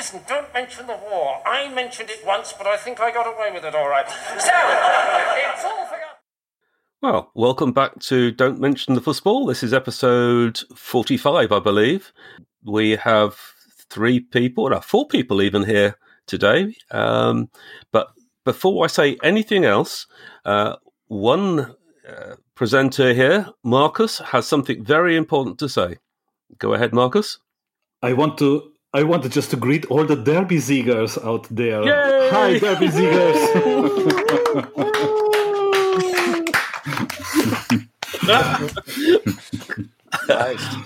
listen, don't mention the war. I mentioned it once, but I think I got away with it all right. So, it's all forgotten. Well, welcome back to Don't Mention the Football. This is episode 45, I believe. We have 4 people even here today. But before I say anything else, one presenter here, Marcus, has something very important to say. Go ahead, Marcus. I wanted just to greet all the Derby Siegers out there. Yay! Hi, Derby Siegers! Nice.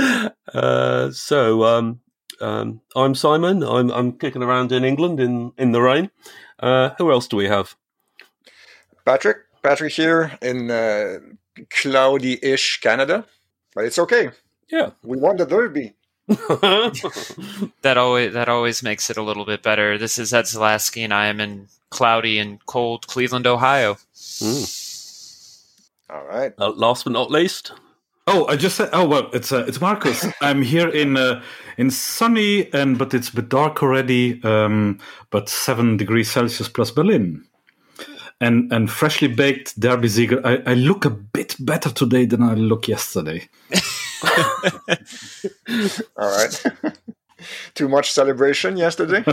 I'm Simon. I'm kicking around in England in the rain. Who else do we have? Patrick here in cloudy-ish Canada, but it's okay. Yeah, we won the Derby. That always makes it a little bit better. This is Ed Zalaski, and I am in cloudy and cold Cleveland, Ohio. All right. Last but not least. Oh, I just said. Oh well, it's Marcus. I'm here in sunny but it's a bit dark already. But 7 degrees Celsius plus Berlin, and freshly baked Derby Sieger. I look a bit better today than I looked yesterday. All right. Too much celebration yesterday?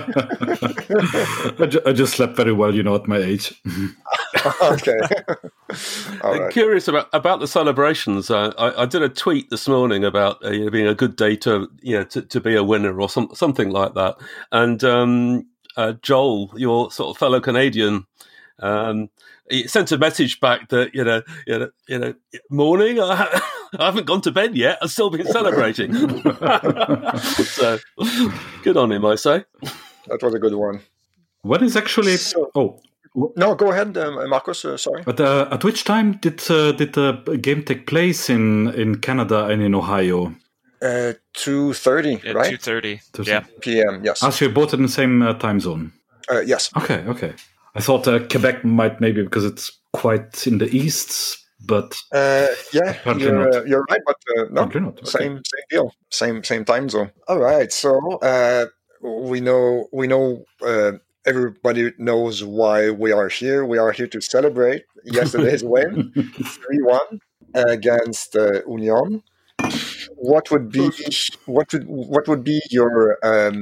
I just slept very well, at my age. Okay. I'm right. curious about the celebrations. I did a tweet this morning about being a good day to be a winner or something like that. And Joel, your sort of fellow Canadian, he sent a message back that morning. I haven't gone to bed yet. I've still been celebrating. So good on him, I say. That was a good one. What is actually? No, go ahead, Marcus. Sorry. But at which time did the game take place in Canada and in Ohio? 2:30, right? 2:30. Yeah. PM. Yes. So you're both in the same time zone. Yes. Okay. I thought Quebec might maybe because it's quite in the east, but you're right, but no, not. Okay. Same deal, same time zone. All right, so we know everybody knows why we are here. We are here to celebrate yesterday's win, 3-1 against Union. What would be your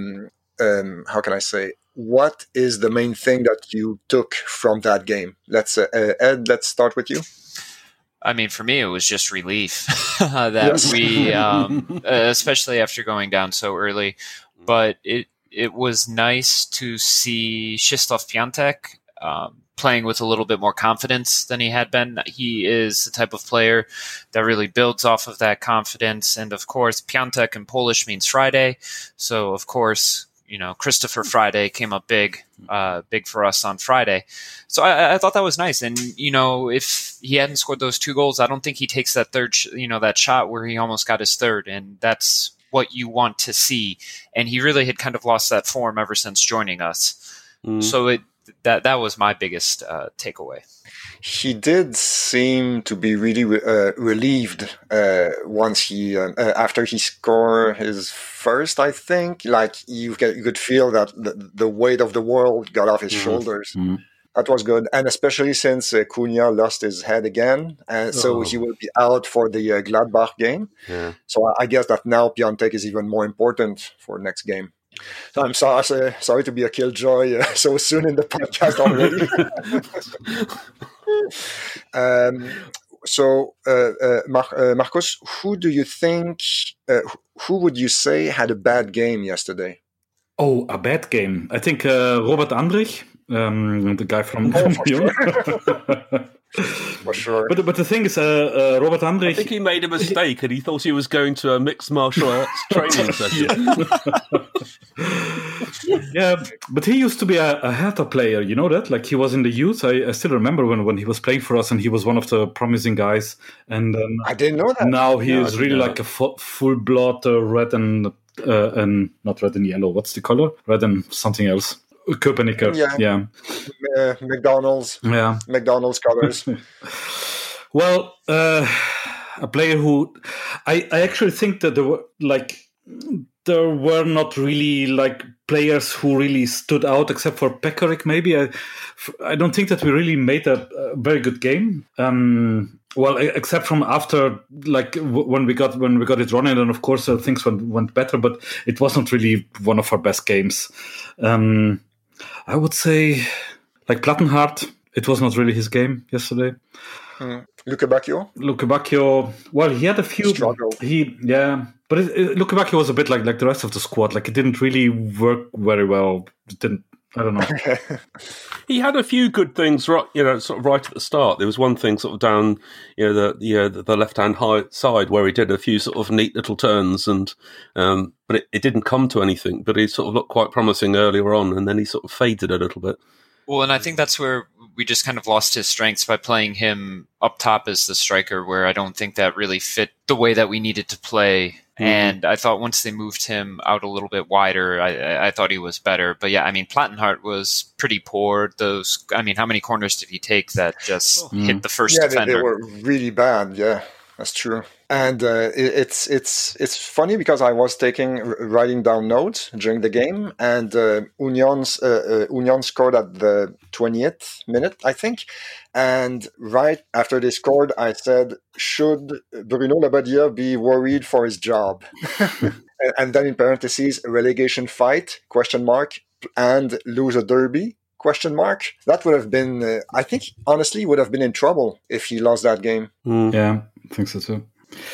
how can I say? What is the main thing that you took from that game? Ed, let's start with you. I mean, for me, it was just relief that we, especially after going down so early. But it was nice to see Krzysztof Piątek playing with a little bit more confidence than he had been. He is the type of player that really builds off of that confidence. And of course, Piątek in Polish means Friday. So of course, Christopher Friday came up big for us on Friday. So I thought that was nice. And, if he hadn't scored those 2 goals, I don't think he takes that third, that shot where he almost got his third. And that's what you want to see. And he really had kind of lost that form ever since joining us. So that was my biggest takeaway. He did seem to be really relieved once he after he scored his first. I think you could feel that the weight of the world got off his shoulders. Mm-hmm. That was good, and especially since Cunha lost his head again, and so he will be out for the Gladbach game. Yeah. So I guess that now Piątek is even more important for next game. So I'm sorry to be a killjoy so soon in the podcast already. Marcus, who do you think? Who would you say had a bad game yesterday? Oh, a bad game. I think Robert Andrich, the guy from Lyon. For sure. But the thing is, Robert Andrich... I think he made a mistake and he thought he was going to a mixed martial arts training session. Yeah, but he used to be a Hertha player, you know that? Like, he was in the youth. I still remember when he was playing for us, and he was one of the promising guys. And I didn't know that. Now he is really like a full-blood red and not red and yellow. What's the color? Red and something else. Köpenicker, yeah. McDonald's. Yeah. McDonald's colors. Well, a player who I actually think that there were there were not really like players who really stood out, except for Pekarik. Maybe I don't think that we really made a very good game. Well, except from after, like when we got it running, and of course things went better. But it wasn't really one of our best games. I would say, like Plattenhardt, it was not really his game yesterday. Luke Bacchio, well, he had a few. Struggle. But Luke Bacchio was a bit like the rest of the squad. Like it didn't really work very well. I don't know. He had a few good things, right? Sort of right at the start. There was one thing sort of down, the left-hand side where he did a few sort of neat little turns, and but it didn't come to anything. But he sort of looked quite promising earlier on, and then he sort of faded a little bit. Well, and I think that's where we just kind of lost his strengths by playing him up top as the striker, where I don't think that really fit the way that we needed to play. Mm-hmm. And I thought once they moved him out a little bit wider, I thought he was better. But yeah, I mean, Plattenhardt was pretty poor. How many corners did he take that just hit the first defender? They were really bad. Yeah, that's true. And it's funny because I was writing down notes during the game, and Union scored at the 20th minute, I think. And right after they scored, I said, "Should Bruno Labbadia be worried for his job?" And then in parentheses, relegation fight ? And lose a derby ? That would have been, I think, honestly, would have been in trouble if he lost that game. Yeah, I think so too.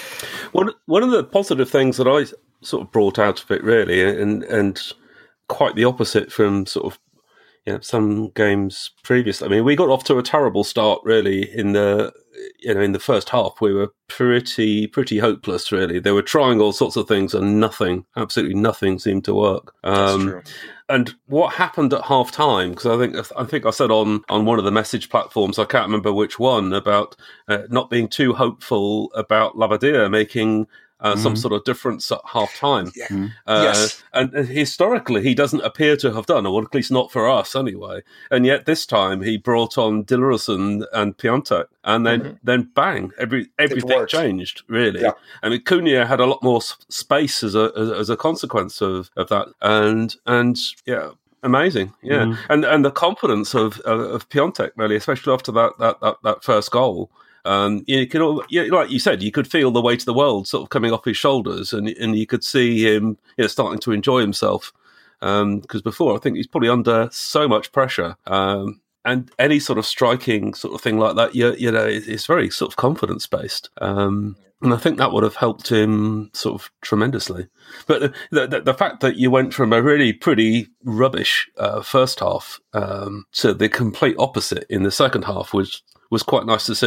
One of the positive things that I sort of brought out of it, really, and quite the opposite from sort of some games previously. I mean, we got off to a terrible start, really, in the first half. We were pretty hopeless, really. They were trying all sorts of things, and absolutely nothing seemed to work. That's true. And what happened at half time? Because I think I said on one of the message platforms, I can't remember which one, about not being too hopeful about Labbadia making some sort of difference at half time. Yeah. Yes. And historically, he doesn't appear to have done, or at least not for us anyway. And yet this time he brought on Dillerson and Piontek, and then bang, everything changed, really. Yeah. I mean, Cunha had a lot more space as a consequence of that. And yeah, amazing. Yeah. And the confidence of Piontek, really, especially after that first goal. You could, like you said, you could feel the weight of the world sort of coming off his shoulders, and you could see him starting to enjoy himself. Because before, I think he's probably under so much pressure. And any sort of striking sort of thing like that, it's very sort of confidence based. And I think that would have helped him sort of tremendously. But the fact that you went from a really pretty rubbish first half to the complete opposite in the second half was quite nice to see.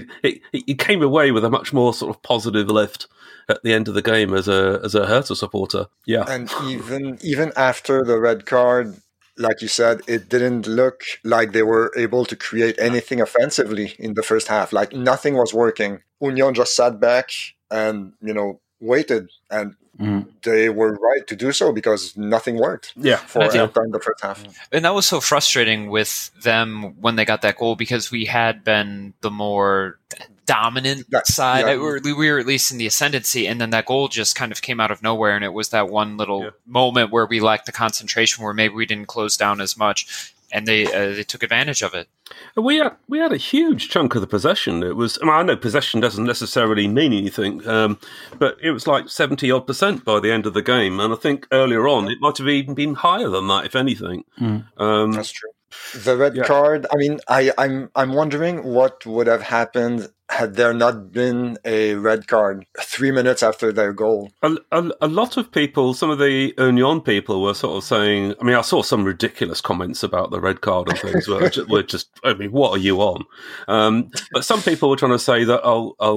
It came away with a much more sort of positive lift at the end of the game as a Hertha supporter. Yeah, and even after the red card, like you said, it didn't look like they were able to create anything offensively in the first half. Like nothing was working. Union just sat back and waited, and they were right to do so because nothing worked. Yeah, for in the first half. And that was so frustrating with them when they got that goal, because we had been the more dominant side. Yeah. We were at least in the ascendancy, and then that goal just kind of came out of nowhere, and it was that one little moment where we lacked the concentration, where maybe we didn't close down as much, and they took advantage of it. We had a huge chunk of the possession. It was, I know possession doesn't necessarily mean anything, but it was like 70-odd% by the end of the game, and I think earlier on it might have even been higher than that, if anything. That's true. The red card. I mean, I'm wondering what would have happened had there not been a red card 3 minutes after their goal. A lot of people, some of the Union people, were sort of saying, I mean, I saw some ridiculous comments about the red card and things. Were just, I mean, what are you on? But some people were trying to say that,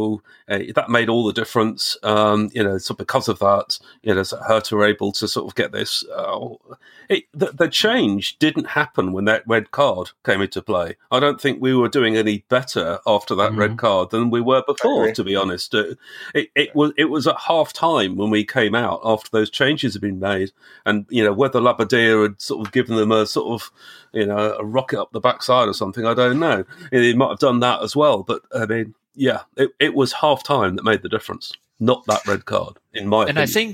that made all the difference, so because of that, Hertha were able to sort of get this. The change didn't happen when that red card came into play. I don't think we were doing any better after that red card than we were before, to be honest. It was at half time when we came out after those changes had been made, and whether Labbadia had sort of given them a sort of a rocket up the backside or something, I don't know. He might have done that as well, but I mean, yeah, it was half time that made the difference, not that red card, in my opinion. And I think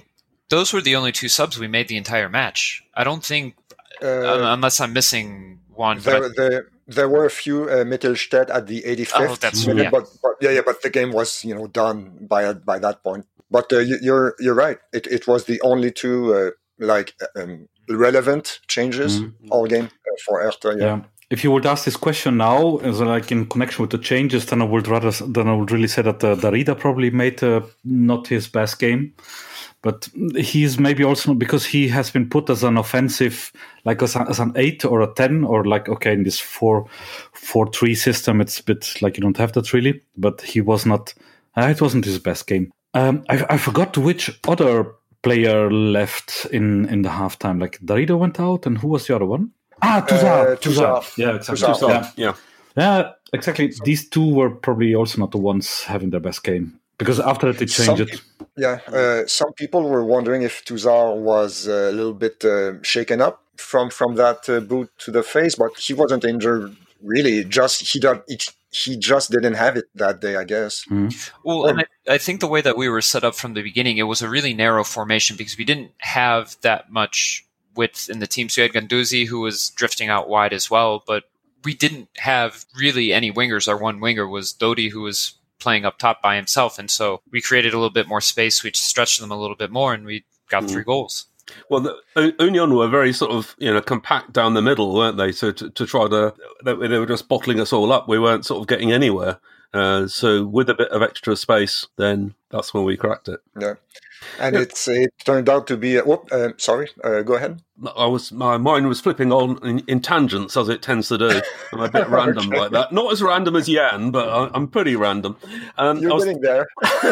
those were the only 2 subs we made the entire match. I don't think, unless I'm missing one. There were a few Mittelstedt at the 85th minute, but the game was done by that point. But you're right. It was the only 2 relevant changes all game for Hertha. Yeah. If you would ask this question now, like in connection with the changes, then I would really say that Darida probably made not his best game. But he's maybe also because he has been put as an offensive, like as an 8 or a 10, or like, okay, in this 4-3 system, it's a bit like you don't have that really. But he was not, it wasn't his best game. I forgot which other player left in the halftime. Like Darida went out, and who was the other one? Touzard. Yeah, exactly. Yeah, exactly. These 2 were probably also not the ones having their best game. Because after that, they changed it. Some people were wondering if Touzard was a little bit shaken up from that boot to the face, but he wasn't injured really. He just didn't have it that day, I guess. Well, and I think the way that we were set up from the beginning, it was a really narrow formation because we didn't have that much width in the team. So you had Guendouzi, who was drifting out wide as well, but we didn't have really any wingers. Our one winger was Dodi, who was playing up top by himself, and so we created a little bit more space. We stretched them a little bit more, and we got 3 goals. Well, Union were very sort of compact down the middle, weren't they? So to try to, they were just bottling us all up. We weren't sort of getting anywhere. So with a bit of extra space, then that's when we cracked it. Yeah, and it turned out to be. Sorry, go ahead. My mind was flipping on in tangents, as it tends to do. I'm a bit random like that. Not as random as Jan, but I'm pretty random. You're getting there.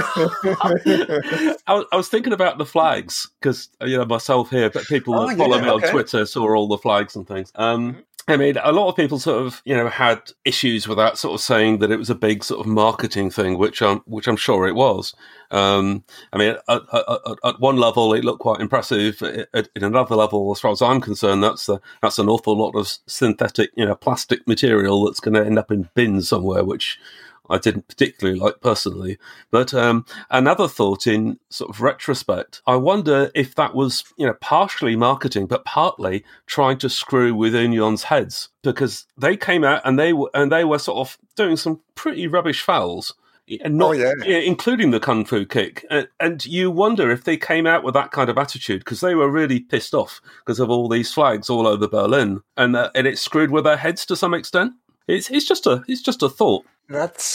I was thinking about the flags because myself here, but people that follow me on Twitter saw all the flags and things. I mean, a lot of people sort of, had issues with that, sort of saying that it was a big sort of marketing thing, which I'm sure it was. I mean, at one level, it looked quite impressive. In another level, as far as I'm concerned, that's an awful lot of synthetic, plastic material that's going to end up in bins somewhere, which I didn't particularly like personally. But another thought in sort of retrospect, I wonder if that was, partially marketing, but partly trying to screw with Union's heads, because they came out and they were sort of doing some pretty rubbish fouls. Including the Kung Fu kick. And you wonder if they came out with that kind of attitude because they were really pissed off because of all these flags all over Berlin, and it screwed with their heads to some extent. It's just a thought. That's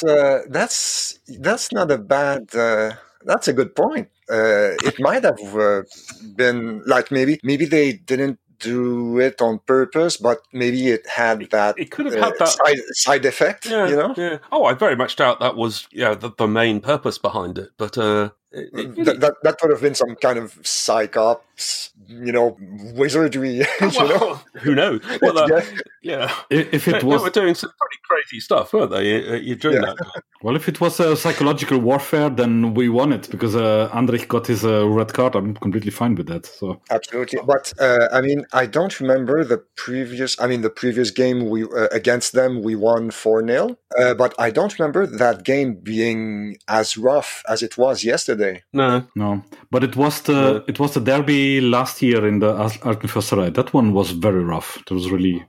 not a bad. That's a good point. It might have been like maybe they didn't do it on purpose, but maybe it had that. It could have had that side effect. Yeah. Oh, I very much doubt that was the main purpose behind it, but. That would have been some kind of psychops, wizardry. Who knows? Well, if it was, they were doing some pretty crazy stuff, weren't they? During that time. Well, if it was a psychological warfare, then we won it because Andrich got his red card. I'm completely fine with that. So absolutely, but I mean, I don't remember the previous game we against them. We won 4-0, but I don't remember that game being as rough as it was yesterday. No, but it was the derby last year in the Alten Försterei. That one was very rough. It was really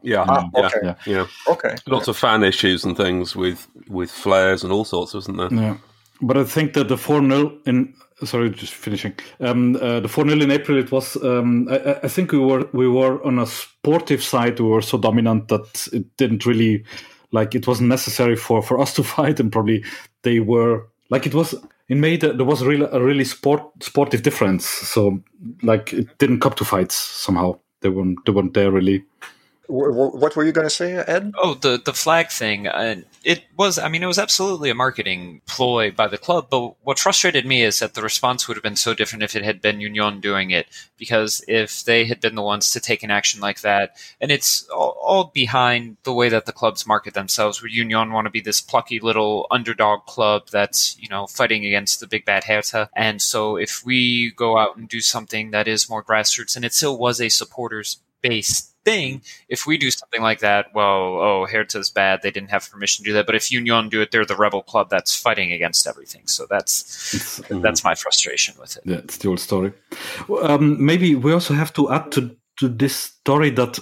okay. Lots of fan issues and things with flares and all sorts, wasn't there? Yeah, but I think that the 4-0 in. Sorry, just finishing. The 4-0 in April. It was. I think we were on a sportive side. We were so dominant that it didn't really it wasn't necessary for us to fight, and probably they were it was. In May, there was a really sportive difference. So, it didn't come to fights somehow. They weren't there really. What were you going to say, Ed? Oh, the flag thing. It was absolutely a marketing ploy by the club. But what frustrated me is that the response would have been so different if it had been Union doing it. Because if they had been the ones to take an action like that, and it's all behind the way that the clubs market themselves, where Union want to be this plucky little underdog club that's, fighting against the big bad Hertha. And so if we go out and do something that is more grassroots, and it still was a supporters based thing. If we do something like that, well, Hertha's bad. They didn't have permission to do that. But if Union do it, they're the rebel club that's fighting against everything. So that's my frustration with it. Yeah, it's the old story. Maybe we also have to add to this story that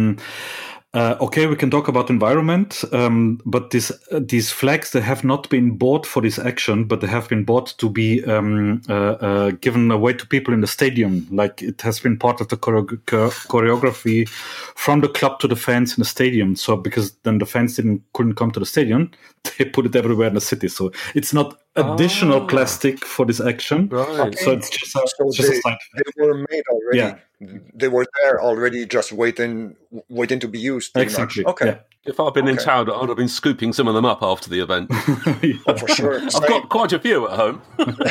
okay, we can talk about environment, but these flags, they have not been bought for this action, but they have been bought to be given away to people in the stadium. Like, it has been part of the choreography from the club to the fans in the stadium. So because then the fans couldn't come to the stadium, they put it everywhere in the city. So it's not additional plastic for this action. Right. So it's just a side. They were made already. Yeah. They were there already, just waiting to be used. Exactly. Much. Okay. Yeah. If I'd been in town, I'd have been scooping some of them up after the event. Oh, for sure. I've got quite a few at home.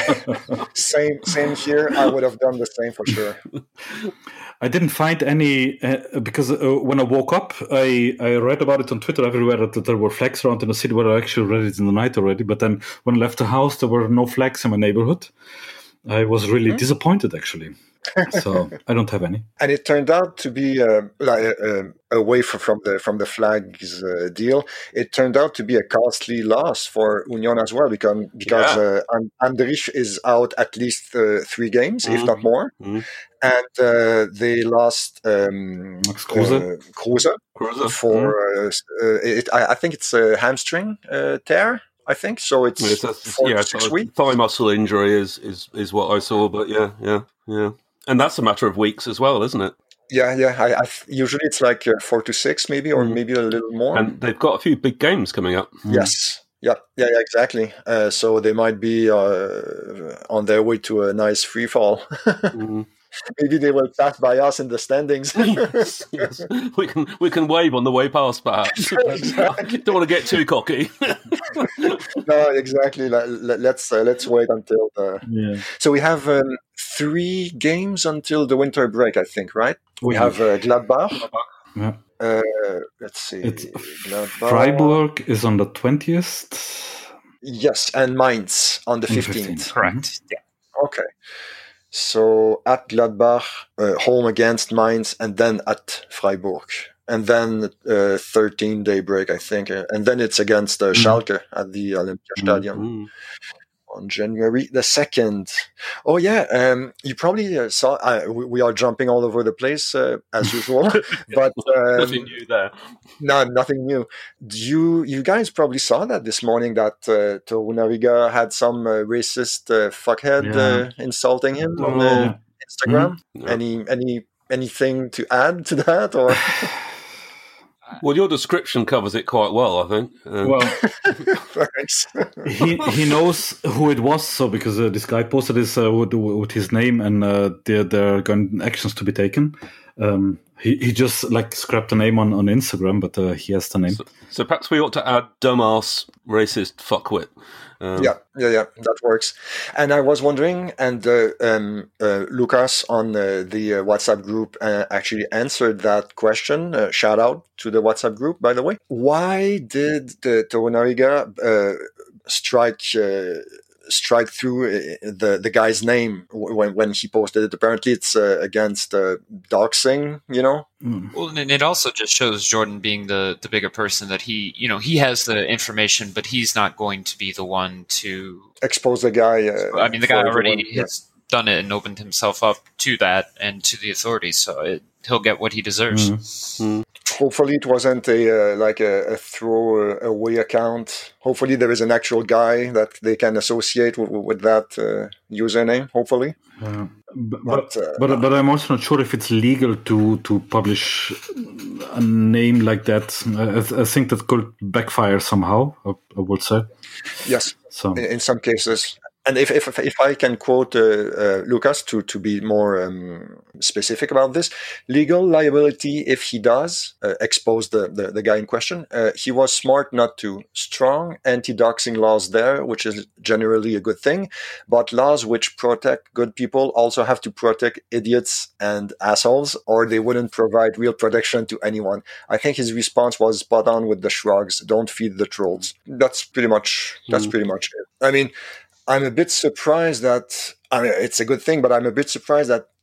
Same here. I would have done the same for sure. I didn't find any because when I woke up, I read about it on Twitter everywhere that there were flags around in the city. Where I actually read it in the night already. But then when I left the house, there were no flags in my neighborhood. I was really disappointed, actually. So I don't have any. And it turned out to be away from the flags deal. It turned out to be a costly loss for Union as well, because Andrich is out at least 3 games, if not more. And they lost Max Kruse for I think it's a hamstring tear. I think so. It's 4 to 6 weeks. Thigh muscle injury is what I saw, but yeah. And that's a matter of weeks as well, isn't it? Yeah. I usually it's like 4 to 6, maybe, or maybe a little more. And they've got a few big games coming up. Yes. Yeah, exactly. So they might be on their way to a nice free fall. Maybe they will pass by us in the standings. yes. We can wave on the way past, perhaps. Exactly. Don't want to get too cocky. No, exactly. Let's wait until So we have 3 games until the winter break, I think, right? We have Gladbach. Yeah. Let's see. Gladbach. Freiburg is on the 20th. Yes, and Mainz on the 15th. Correct. Yeah. Okay. So at Gladbach, home against Mainz, and then at Freiburg. And then 13-day break, I think. And then it's against Schalke at the Olympiastadion on January the 2nd. Oh, yeah. You probably saw, we are jumping all over the place as usual. But nothing new there. No, nothing new. You guys probably saw that this morning, that Torunariga had some racist fuckhead insulting him on Instagram. Anything to add to that, or? Well, your description covers it quite well, I think. Well, thanks. he knows who it was, so because this guy posted this with his name, and there are going actions to be taken. He just scrapped the name on Instagram, but he has the name. So perhaps we ought to add dumbass, racist, fuckwit. Yeah, that works. And I was wondering, and Lucas on the WhatsApp group actually answered that question. Shout out to the WhatsApp group, by the way. Why did the Torunariga strike through the guy's name when he posted it? Apparently it's against doxing, Well, and it also just shows Jordan being the bigger person, that he has the information, but he's not going to be the one to expose the guy. The guy already has done it and opened himself up to that and to the authorities, so he'll get what he deserves. Hopefully it wasn't a throwaway account. Hopefully there is an actual guy that they can associate with that username, hopefully. But I'm also not sure if it's legal to publish a name like that. I think that could backfire somehow, I would say. Yes, so. In some cases. And if I can quote Lucas to be more specific about this, legal liability, if he does expose the guy in question, he was smart not to. Strong anti-doxing laws there, which is generally a good thing, but laws which protect good people also have to protect idiots and assholes, or they wouldn't provide real protection to anyone. I think his response was spot on with the shrugs. Don't feed the trolls. That's pretty much it. I mean, I'm a bit surprised that, it's a good thing, but I'm a bit surprised that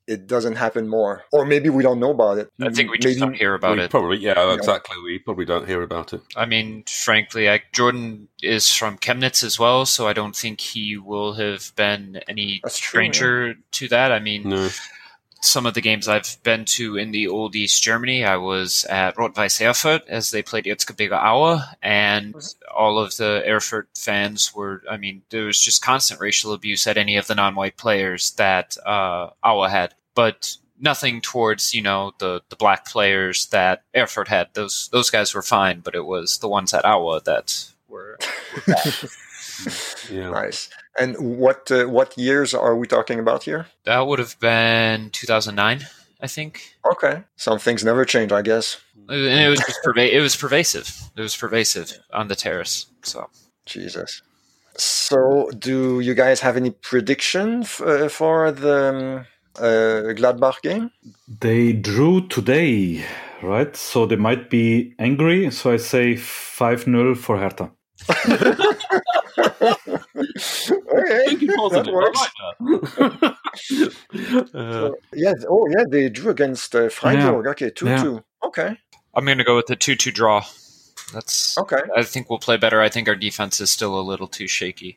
it doesn't happen more, or maybe we don't know about it. I think we just Maybe- don't hear about it. Probably, exactly. We probably don't hear about it. I mean, frankly, Jordan is from Chemnitz as well, so I don't think he will have been any That's true, stranger to that. I mean, No. some of the games I've been to in the old East Germany, I was at Rot-Weiß Erfurt as they played Erzgebirge Aue, and all of the Erfurt fans were, I mean, there was just constant racial abuse at any of the non-white players that Aue had, but nothing towards, the black players that Erfurt had. Those guys were fine, but it was the ones at Aue that were bad. Yeah. Nice. And what years are we talking about here? That would have been 2009, I think. Okay, some things never change, I guess. And it was just it was pervasive. It was pervasive on the terrace. So Jesus. So, do you guys have any prediction for the Gladbach game? They drew today, right? So they might be angry. So I say 5-0 for Hertha. Okay, Thinking positive. that works. I like that. Yeah. They drew against Freiburg. Okay, 2-2. Okay. I'm going to go with the 2-2 draw. That's Okay. I think we'll play better. I think our defense is still a little too shaky.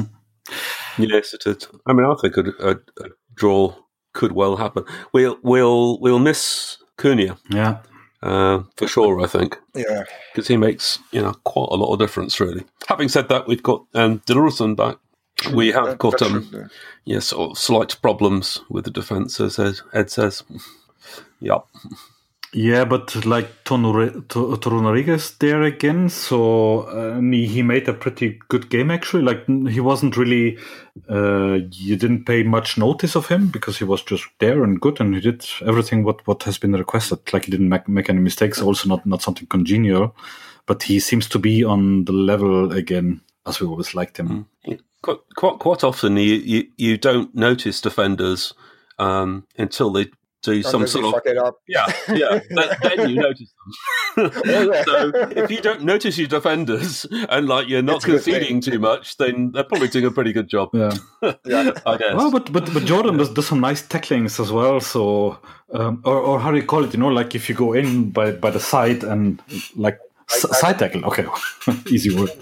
Yes, it is. I mean, I think a draw could well happen. We'll miss Cunha Yeah. for sure. I think Yeah. because he makes quite a lot of difference. Really. Having said that, we've got Dillerson back. We have got That should, sort of slight problems with the defence, as Ed says. Yep. Yeah, but like Torunariga's there again, so he made a pretty good game actually. Like he wasn't really, you didn't pay much notice of him because he was just there and good, and he did everything what has been requested. Like he didn't make any mistakes. Also, not something congenial, but he seems to be on the level again as we always liked him. Quite often, you don't notice defenders until they do some unless sort you of fuck it up. then you notice them. So if you don't notice your defenders and you're not It's a good conceding too much, then they're probably doing a pretty good job. Yeah. Yeah. I guess. Well, but Jordan does some nice tacklings as well. So, or how do you call it? Like if you go in by the side and side tackle. Okay, easy word.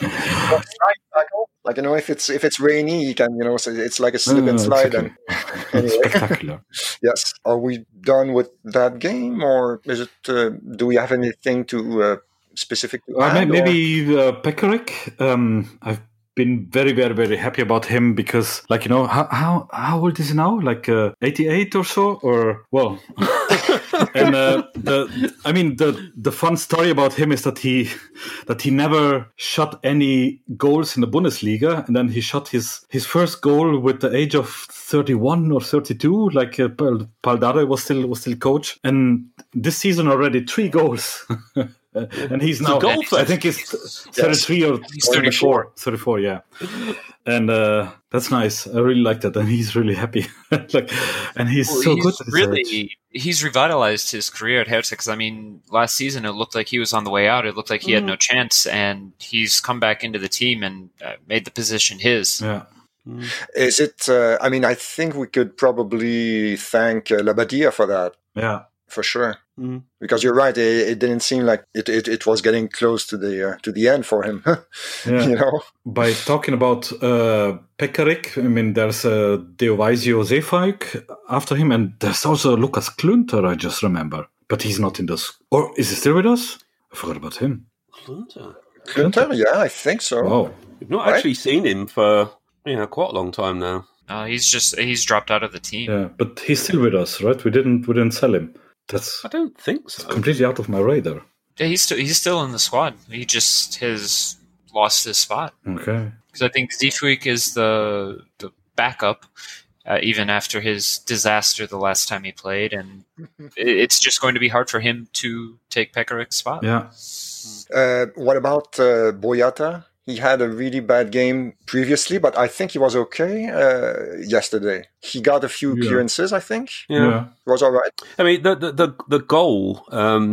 Like if it's rainy, you can so it's like a slip and slide. Exactly. And anyway, Spectacular. yes. Are we done with that game, or is it? Do we have anything to specific to add? Maybe Pekarik. I've been very, very, very happy about him because, how old is he now? 88 or so, or well. And the fun story about him is that he never shot any goals in the Bundesliga, and then he shot his first goal with the age of 31 or 32. Paldare was still coach, and this season already 3 goals. And he's now, I think he's 33 or He's 34. 34, yeah. And that's nice. I really like that. And he's really happy. And he's so good at his age. He's revitalized his career at Hertha because, last season it looked like he was on the way out. It looked like he had no chance. And he's come back into the team and made the position his. Yeah. Is it? I think we could probably thank Labadia for that. Yeah. For sure. Because you're right, it didn't seem like it was getting close to the end for him. Yeah. By talking about Pekarik, there's Deovaisio Zeefuik after him, and there's also Lukas Klünter, I just remember. But he's not in this. Or is he still with us? I forgot about him. Klünter? Yeah, I think so. Oh. We've not actually seen him for quite a long time now. He's dropped out of the team. Yeah, but he's still with us, right? We didn't sell him. I don't think so. Completely out of my radar. Yeah, he's still in the squad. He just has lost his spot. Okay. Because I think Zeefuik is the backup, even after his disaster the last time he played, and it's just going to be hard for him to take Pekarik's spot. Yeah. What about Boyata? He had a really bad game previously, but I think he was okay yesterday. He got a few clearances, I think. Yeah. It was all right. The goal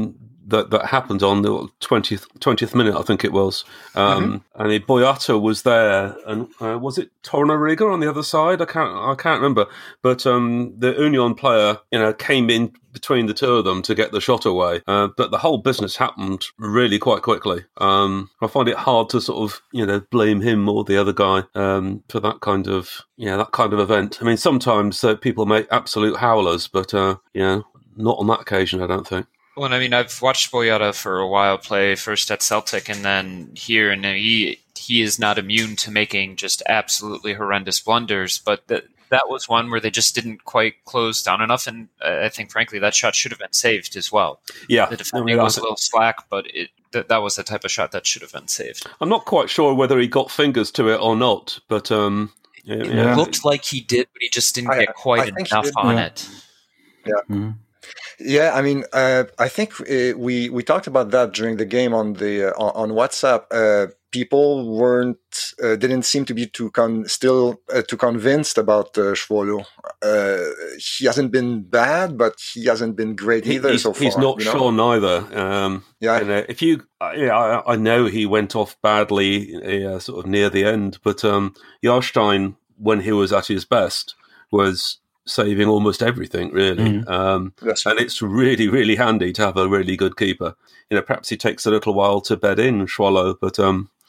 that happened on the 20th minute, I think it was. And Boyata was there, and was it Torunariga on the other side? I can't remember. But the Union player, came in between the two of them to get the shot away. But the whole business happened really quite quickly. I find it hard to sort of blame him or the other guy for that kind of event. I mean, sometimes people make absolute howlers, but not on that occasion, I don't think. Well, I mean, I've watched Boyata for a while play, first at Celtic and then here, and he is not immune to making just absolutely horrendous blunders, but that was one where they just didn't quite close down enough, and I think, frankly, that shot should have been saved as well. Yeah. The defending was a little slack, but that was the type of shot that should have been saved. I'm not quite sure whether he got fingers to it or not, but... It looked like he did, but he just didn't get quite enough on it. Yeah. Mm-hmm. Yeah, I mean, I think we talked about that during the game on WhatsApp. People didn't seem to be too convinced about Schwolo. He hasn't been bad, but he hasn't been great either so far. He's not Sean either. I know he went off badly, sort of near the end, but Jarstein, when he was at his best, was saving almost everything, really. And it's really, really handy to have a really good keeper. Perhaps he takes a little while to bed in Schwolo, but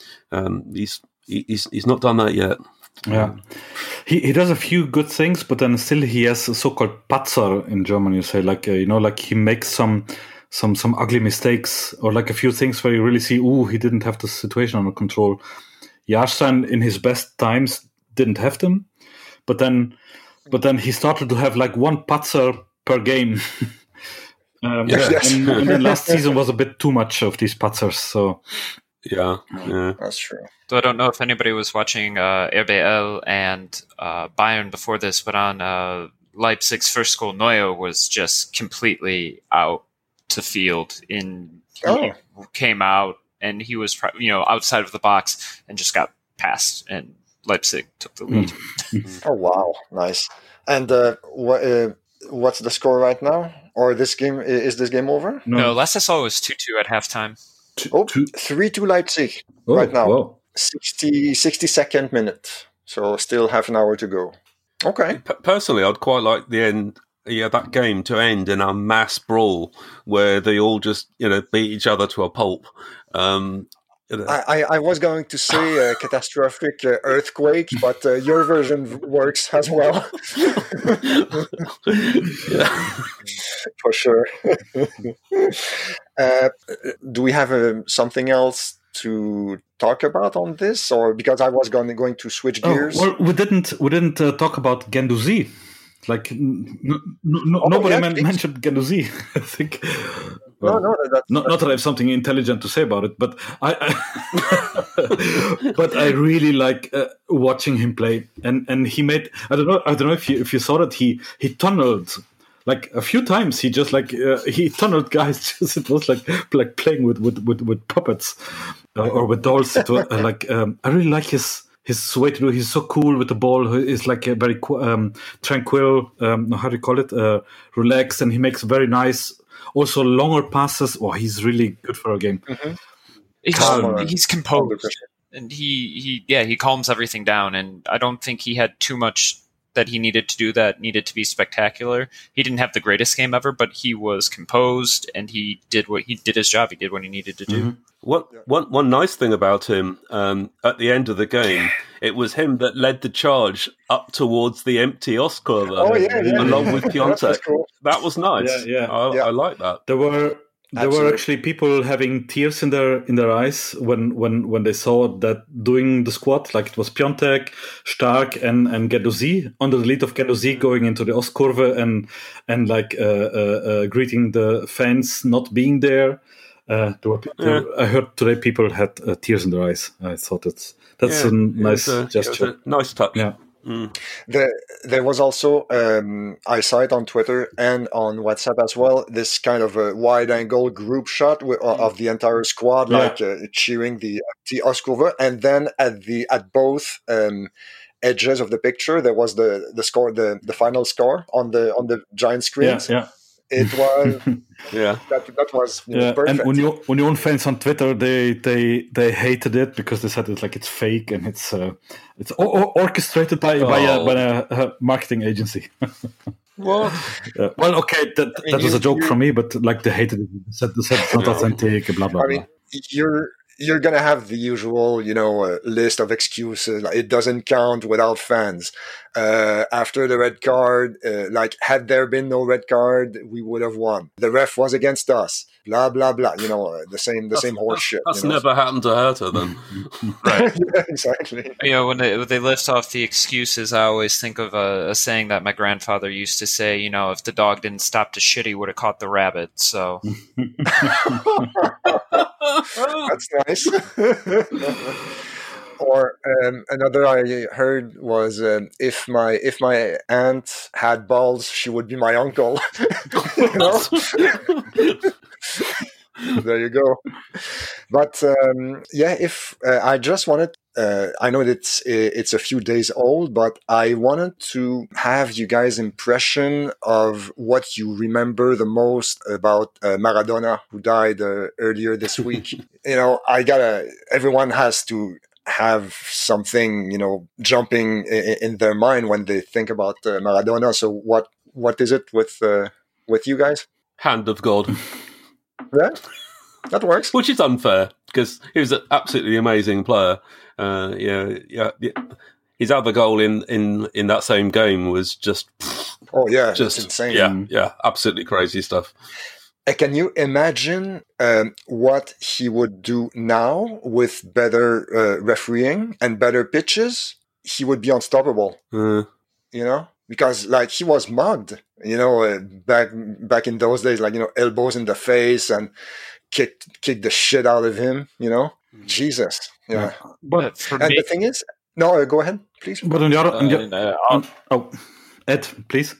he's not done that yet. Yeah, he does a few good things, but then still he has a so-called Patzer in German. You say like he makes some ugly mistakes, or like a few things where you really see, he didn't have the situation under control. Jarstein in his best times didn't have them, but then he started to have like one patzer per game. And then last season was a bit too much of these patzers. So yeah, that's true. So I don't know if anybody was watching RBL and Bayern before this, but on Leipzig's first goal, Neuer was just completely out to field. He came out and he was outside of the box and just got passed, and Leipzig took the lead. Oh wow, nice! And what's the score right now? Or is this game over? No, last I saw it was 2-2 at halftime. 3-2 Leipzig right now. Whoa. 62nd minute. So still half an hour to go. Okay. Personally, I'd quite like the end. Yeah, that game to end in a mass brawl where they all just beat each other to a pulp. I was going to say catastrophic earthquake, but your version works as well. For sure. Do we have something else to talk about on this, or because I was going to switch gears? Well, we didn't talk about Guendouzi. Like nobody mentioned Guendouzi. I think. Well, not that I have something intelligent to say about it, but but I really like watching him play, and he made. I don't know if you saw that he tunneled like a few times. He just he tunneled guys. It was like playing with puppets or with dolls. It was, I really like his way to do. He's so cool with the ball. He's like a very tranquil. How do you call it? Relaxed, and he makes very nice. Also, longer passes. Oh, he's really good for a game. Mm-hmm. He's composed, and he calms everything down. And I don't think he had too much that he needed to do that needed to be spectacular. He didn't have the greatest game ever, but he was composed, and he did his job. He did what he needed to do. Mm-hmm. One nice thing about him at the end of the game, it was him that led the charge up towards the empty Ostkurve along with Piontek. Cool. That was nice. I like that. There were actually people having tears in their eyes when they saw that doing the squad. Like it was Piontek, Stark, and Guendouzi under the lead of Guendouzi going into the Ostkurve and greeting the fans not being there. I heard today people had tears in their eyes. I thought that's a nice gesture. A nice touch. Yeah. Mm. There was also, I saw it on Twitter and on WhatsApp as well, this kind of a wide-angle group shot of the entire squad, cheering the Ostkurve, and then at both edges of the picture, there was the score, the final score on the giant screens. Yeah. it was Yeah. that was Yeah, perfect. and Union fans on Twitter they hated it because they said it's fake and it's orchestrated by a marketing agency. What? Well, okay, that was a joke from me, but they hated it. They said it's not authentic, blah blah. I mean, you're gonna have the usual, list of excuses. Like, it doesn't count without fans. After the red card, had there been no red card, we would have won. The ref was against us. Blah blah blah. The same horse shit. That's never happened to Hertha, then. Right. Yeah, exactly. When they lift off the excuses, I always think of a saying that my grandfather used to say. If the dog didn't stop to shit, he would have caught the rabbit. So. That's nice. Or another I heard was if my aunt had balls, she would be my uncle. There you go. But if I just wanted, I know that it's a few days old, but I wanted to have you guys' impression of what you remember the most about Maradona, who died earlier this week. Everyone has to have something, jumping in their mind when they think about Maradona. So what is it with you guys? Hand of God. Yeah, that works. Which is unfair because he was an absolutely amazing player. His other goal in that same game was just it's insane. Yeah, absolutely crazy stuff. Can you imagine what he would do now with better refereeing and better pitches? He would be unstoppable. Because he was mugged. Back in those days, elbows in the face and kicked the shit out of him. Jesus. Yeah. But the thing is, no, go ahead, please. But on the other, Ed, please.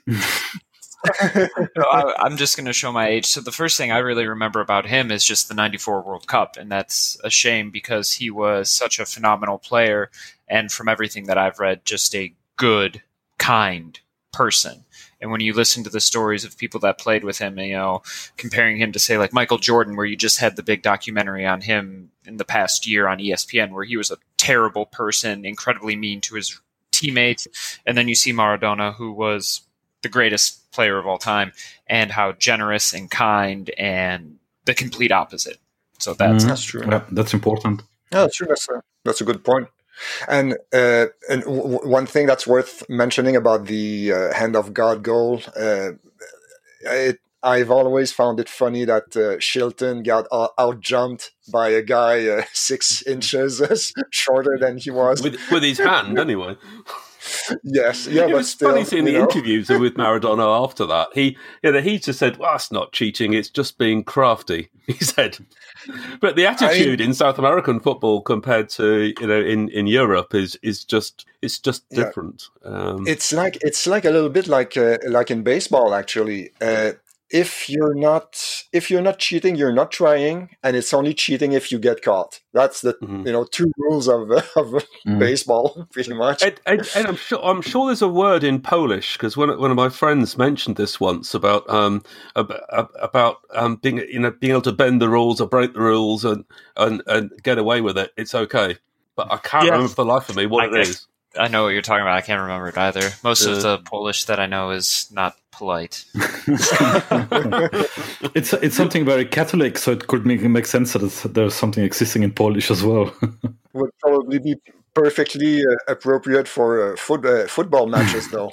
I'm just going to show my age. So the first thing I really remember about him is just the 94 World Cup. And that's a shame because he was such a phenomenal player. And from everything that I've read, just a good, kind person. And when you listen to the stories of people that played with him, comparing him to, say, like Michael Jordan, where you just had the big documentary on him in the past year on ESPN, where he was a terrible person, incredibly mean to his teammates. And then you see Maradona, who was the greatest player of all time, and how generous and kind, and the complete opposite. So that's true. Yeah, that's important. Yeah, that's true. That's a good point. And one thing that's worth mentioning about the hand of God goal, I've always found it funny that Shilton got out-jumped by a guy 6 inches shorter than he was. With his hand, anyway. Yes, yeah, it was funny seeing the interviews with Maradona after that. He just said, "Well, that's not cheating; it's just being crafty." He said, but the attitude in South American football compared to in Europe is just different. It's like a little bit like in baseball, actually. If you're not cheating, you're not trying, and it's only cheating if you get caught. That's the 2 rules of baseball, pretty much. And I'm sure there's a word in Polish because one of my friends mentioned this once about being able to bend the rules or break the rules and get away with it. It's okay, but I can't remember for the life of me what it is. I know what you're talking about. I can't remember it either. Most of the Polish that I know is not polite. It's something very Catholic, so it could make sense that there's something existing in Polish as well. Would probably be perfectly appropriate for football matches, though.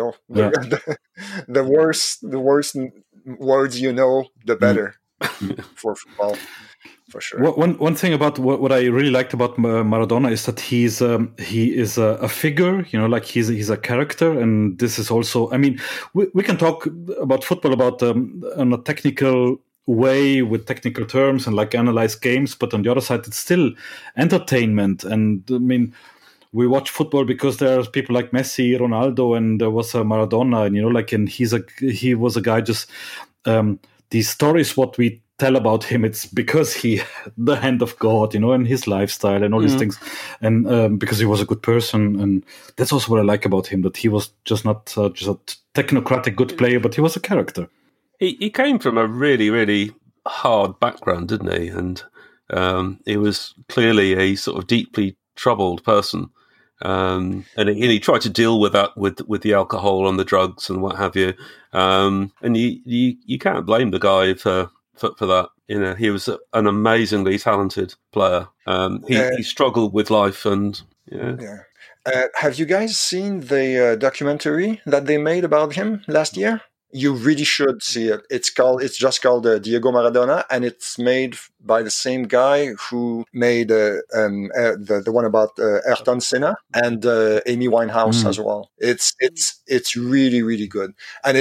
The worse words the better for football. For sure. One thing about what I really liked about Maradona is that he is a figure, he's a character, and this is also. I mean, we can talk about football on a technical way with technical terms and analyze games, but on the other side, it's still entertainment. And I mean, we watch football because there's people like Messi, Ronaldo, and there was Maradona, and he was a guy just. These stories, what we tell about him, it's because he had the hand of God, and his lifestyle and all these things, and because he was a good person, and that's also what I like about him, that he was just not just a technocratic good player, but he was a character. He came from a really, really hard background, didn't he? And he was clearly a sort of deeply troubled person. And he tried to deal with that with the alcohol and the drugs and what have you. And you can't blame the guy for that. You know, he was an amazingly talented player. He struggled with life and Yeah. Have you guys seen the documentary that they made about him last year? You really should see it. It's just called Diego Maradona, and it's made by the same guy who made the one about Ayrton Senna and Amy Winehouse as well. It's really, really good, and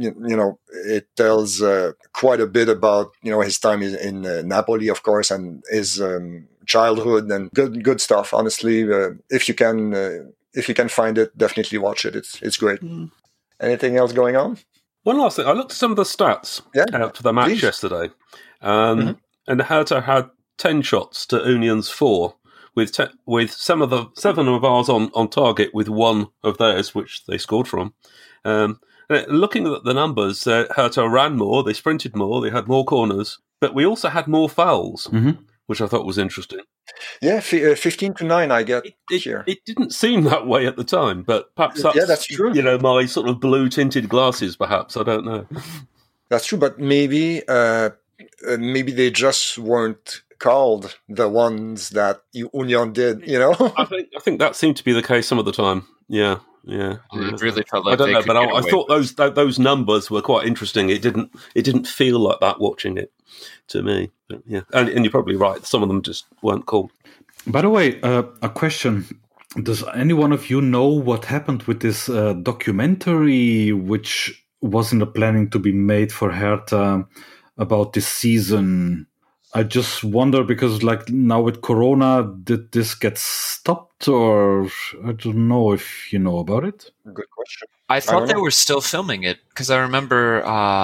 it tells quite a bit about his time in Napoli, of course, and his childhood, and good stuff. Honestly, if you can find it, definitely watch it. It's great. Anything else going on? One last thing. I looked at some of the stats for the match yesterday, and Hertha had 10 shots to Union's 4, with 7 of ours on target, with 1 of theirs, which they scored from. Looking at the numbers, Hertha ran more, they sprinted more, they had more corners, but we also had more fouls, which I thought was interesting. Yeah, 15-9 I get here. It didn't seem that way at the time, but perhaps that's true. My sort of blue-tinted glasses, perhaps. I don't know. That's true, but maybe they just weren't called the ones that Union did, I think that seemed to be the case some of the time. Yeah. It really felt like I don't know, but I thought those numbers were quite interesting. It didn't feel like that watching it to me. But yeah, and you're probably right. Some of them just weren't called. By the way, a question: does any one of you know what happened with this documentary, which was in the planning to be made for Hertha about this season? I just wonder, because now with Corona, did this get stopped, or I don't know if you know about it? Good question. I thought they were still filming it, because I remember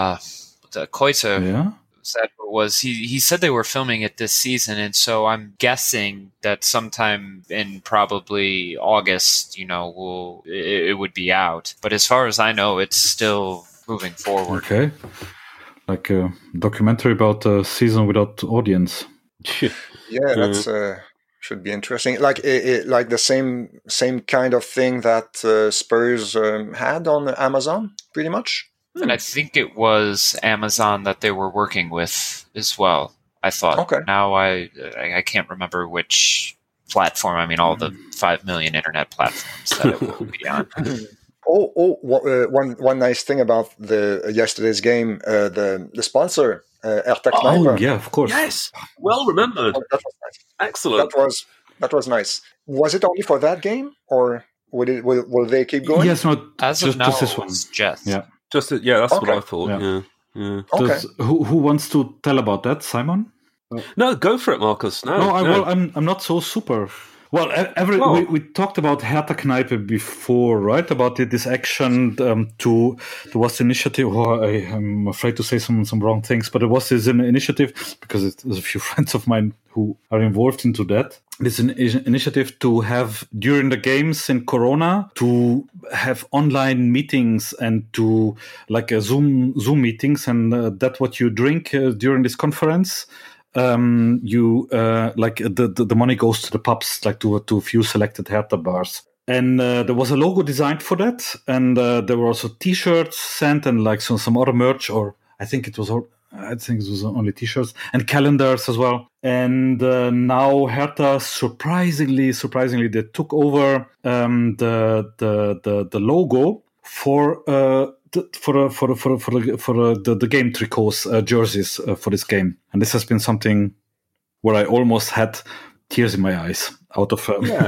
Koita said he said they were filming it this season, and so I'm guessing that sometime in probably August, it would be out. But as far as I know, it's still moving forward. Okay. Like a documentary about a season without audience. Yeah, that's should be interesting. Like the same kind of thing that Spurs had on Amazon, pretty much. And I think it was Amazon that they were working with as well. I thought. Okay. Now I can't remember which platform. I mean, all the 5 million internet platforms that it will be on. One nice thing about yesterday's game, the sponsor, Hertha Kneipe. Oh, yeah, of course. Yes, well remembered. That was nice. Excellent. That was nice. Was it only for that game, or will they keep going? Yes, no, as of now, just this one. it's Jess. Yeah, that's what I thought. Yeah. Okay. Who wants to tell about that, Simon? No, go for it, Marcus. No. Well, I'm not so super. Well, we talked about Hertha Kneipe before, right? About this action there was the initiative. I'm afraid to say some wrong things, but it was this initiative, because there's a few friends of mine who are involved into that. This initiative to have, during the games in Corona, to have online meetings and to Zoom meetings, and that's what you drink during this conference. The money goes to the pubs, to a few selected Hertha bars. And there was a logo designed for that, and there were also T-shirts sent, and some other merch, or I think it was only T-shirts and calendars as well. And now Hertha, surprisingly, they took over the logo for the game tricots, jerseys for this game, and this has been something where I almost had tears in my eyes out of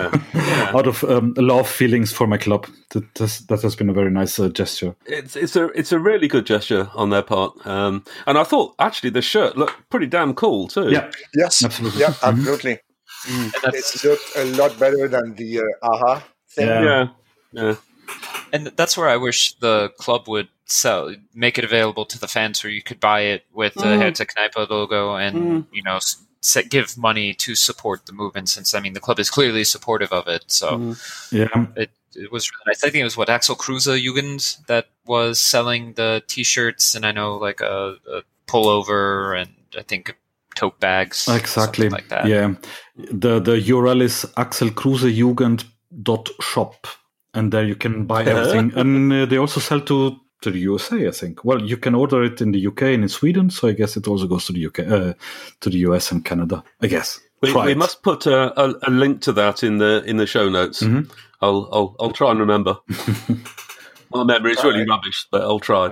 love feelings for my club. That has been a very nice gesture. It's a really good gesture on their part, and I thought actually the shirt looked pretty damn cool too. Yeah, yes, absolutely, yeah, absolutely. It looked a lot better than the AHA thing. Yeah. And that's where I wish the club would make it available to the fans, where you could buy it with the Hertha Kneipe logo and give money to support the movement, since the club is clearly supportive of it. So it was really nice. I think it was Axel Kruse Jugend that was selling the T-shirts, and I know like a pullover and I think tote bags, exactly, like that. Yeah, the URL is axelkruseJugend.shop, and there you can buy everything. And they also sell to the USA, I think. Well, you can order it in the UK and in Sweden, so I guess it also goes to the UK, to the US and Canada, I guess. We must put a link to that in the show notes. Mm-hmm. I'll try and remember. My memory is really rubbish, but I'll try.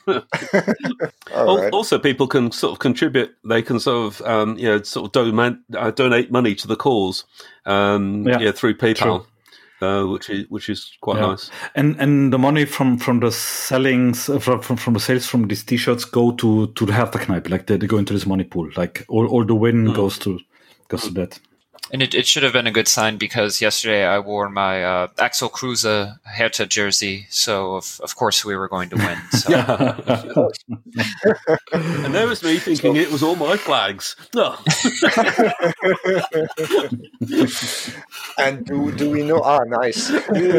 Also, people can sort of contribute. They can sort of donate money to the cause through PayPal. Which is quite nice, and the money from the sellings from the sales from these T-shirts go to the Hertha-Kneipe, like they go into this money pool, like all the win goes to that. And it should have been a good sign, because yesterday I wore my Axel Kruse Hertha jersey, so of course we were going to win. So. And there was me thinking it was all my flags. No. And do we know? Nice.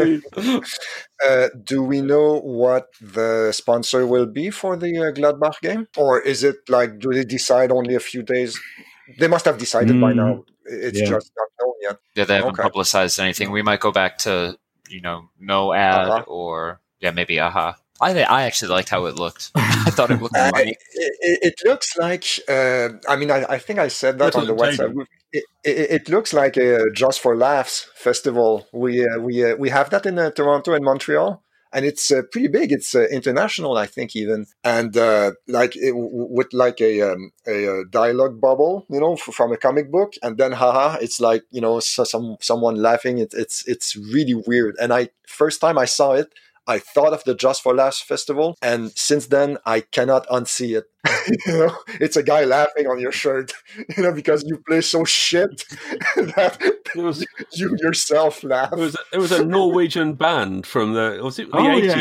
Do we know what the sponsor will be for the Gladbach game, or is it like, do they decide only a few days? They must have decided by now. It's just not known yet. Yeah, they haven't publicized anything. We might go back to, no ad or maybe AHA. I actually liked how it looked. I thought it looked funny. It looks like, I think I said that on the website. It looks like a Just for Laughs festival. We have that in Toronto and Montreal. And it's pretty big. It's international, I think, even, and with like a dialogue bubble, from a comic book, and then it's like someone laughing. It's really weird. And first time I saw it, I thought of the Just for Laughs festival, and since then I cannot unsee it. It's a guy laughing on your shirt, because you play so shit that you yourself laugh. It was a Norwegian band from the 80s.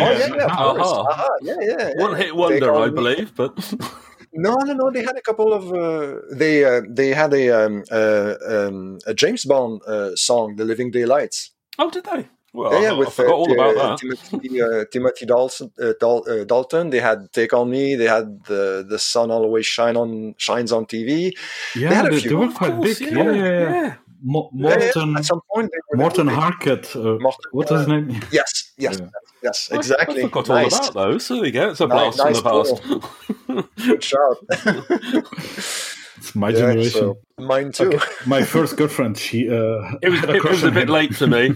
Yeah. One hit wonder, I believe, but. No. They had a couple of. They had a James Bond song, "The Living Daylights." Oh, did they? Well, I forgot all about that. Timothy Dalton. They had "Take on Me." They had the sun always shines on TV. Yeah, they were quite big. Yeah. Morton. At some point, Morton Harket. What's his name? Yes, exactly. I forgot all about those. So there you go. It's a blast from the past. Good job. It's my generation. So, mine too. Okay. My first girlfriend. It was a bit late for me.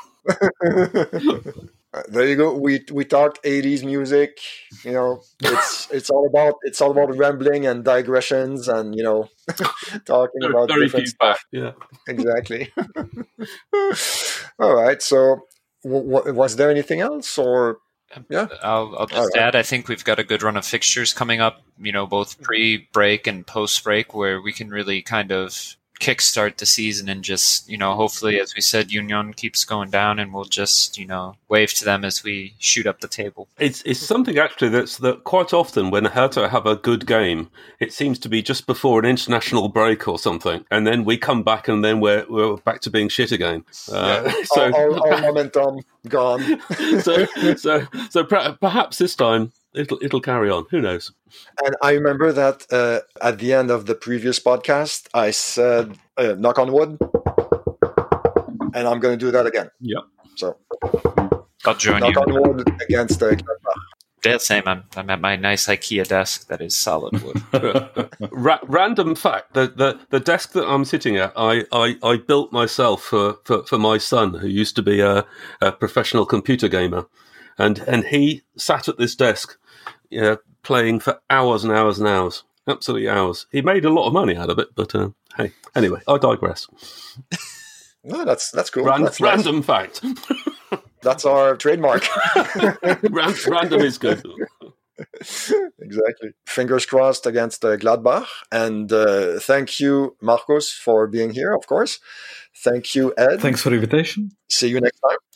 There you go. We talked 80s music. It's all about rambling and digressions and talking about very different few stuff. back. Yeah, exactly. All right. So, was there anything else, or? Yeah, I'll just add. I think we've got a good run of fixtures coming up. Both pre-break and post-break, where we can really kind of kickstart the season and just, hopefully, as we said, Union keeps going down, and we'll just, wave to them as we shoot up the table. It's something actually that quite often when Hertha have a good game, it seems to be just before an international break or something, and then we come back and then we're back to being shit again. So all momentum gone. so perhaps this time it'll carry on. Who knows? And I remember that at the end of the previous podcast, I said, knock on wood, and I'm going to do that again. Yep. So, I'll join knock you. on wood against Gladbach. Yeah, same. I'm at my nice IKEA desk that is solid wood. Random fact: the desk that I'm sitting at, I built myself for my son, who used to be a professional computer gamer, and he sat at this desk, playing for hours and hours and hours, absolutely hours. He made a lot of money out of it, but hey, anyway, I digress. No, that's cool. Random fact. That's our trademark. Random is good. Exactly. Fingers crossed against Gladbach. And thank you, Marcos, for being here, of course. Thank you, Ed. Thanks for the invitation. See you next time.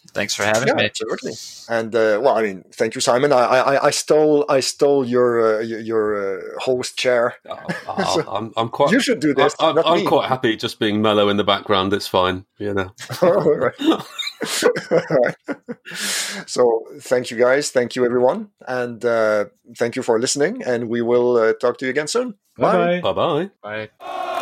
Thanks for having me. Absolutely. And well, I mean, thank you, Simon. I stole your host chair. So I'm quite. You should do this. I'm quite happy just being mellow in the background. It's fine, you know. All right. All right. So thank you, guys. Thank you, everyone, and thank you for listening. And we will talk to you again soon. Bye. Bye bye. Bye.